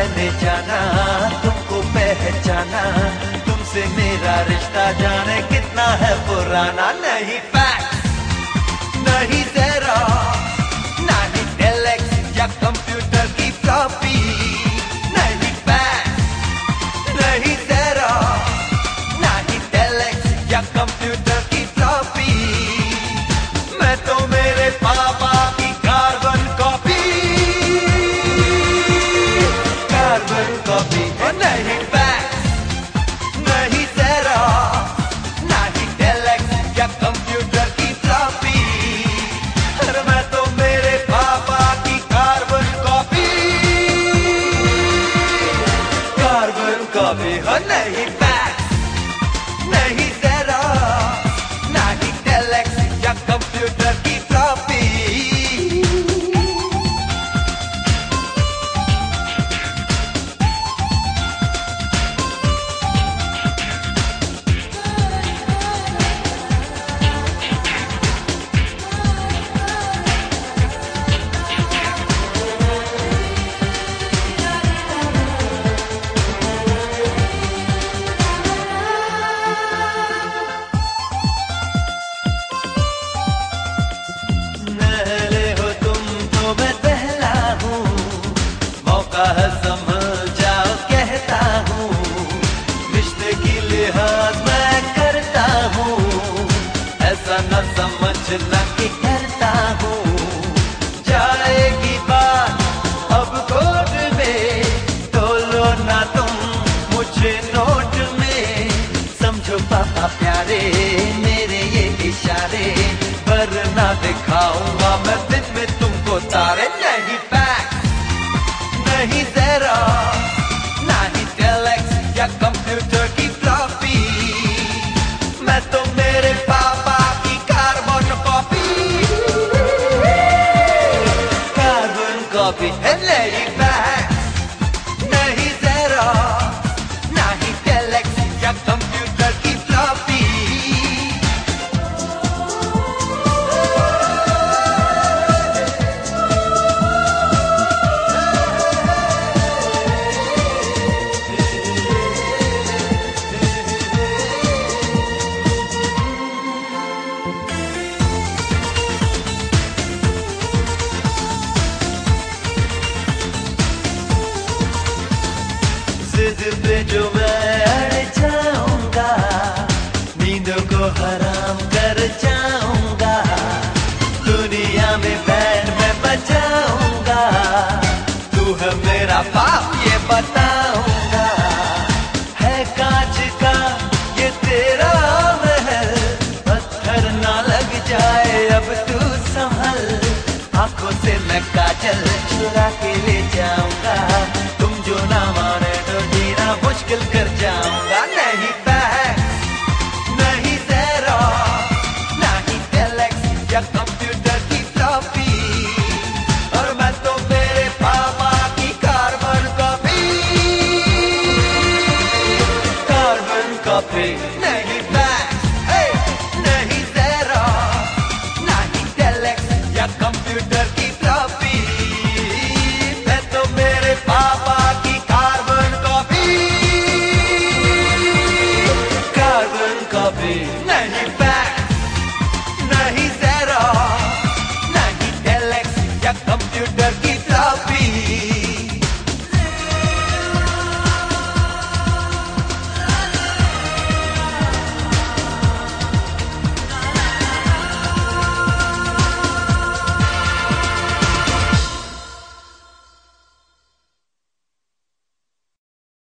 मैंने जाना, तुमको पहचाना, तुमसे मेरा रिश्ता जाने कितना है पुराना। नहीं फैक्स, नहीं ज़ेरॉक्स, नहीं टेलेक्स या कंप्यूटर की कॉपी। नहीं फैक्स, नहीं ज़ेरॉक्स, नहीं टेलेक्स या कंप्यूटर की कॉपी। मैं तो मेरे पापा की कार्बन कॉपी, कार्बन कॉपी। नहीं फैक्स, नहीं ज़ेरॉक्स, नहीं टेलेक्स या कंप्यूटर की कॉपी। अरे मैं तो मेरे पापा की कार्बन कॉपी, कार्बन कॉपी। नहीं फैक्स, नहीं ज़ेरॉक्स, नहीं टेलेक्स या कंप्यूटर की कॉपी। नहले हो तुम तो मैं पहला हूँ, मौका है संभल जाओ कहता हूँ। रिश्ते की लिहाज मैं करता हूँ, ऐसा न समझना कि करता हूँ। जाएगी बात अब कोर्ट में, तोलो ना तुम मुझे नोट में। समझो पापा प्यारे मेरे ये इशारे, वरना दिखाऊंगा मैं दिन में तुमको तारे। नहीं फैक्स, नहीं ज़ेरॉक्स, नहीं टेलेक्स या कंप्यूटर की फ्लॉपी। मैं तो मेरे पापा की कार्बन कॉपी, कार्बन कॉपी। नहीं फैक्स, नहीं ज़ेरॉक्स, नहीं टेलेक्स या कंप्यूटर की फ्लॉपी। जिद पे जो मैं अड़ जाऊंगा, नींदों को हराम कर जाऊंगा। दुनिया में बैंड मैं बजाऊंगा, तू है मेरा बाप ये बता।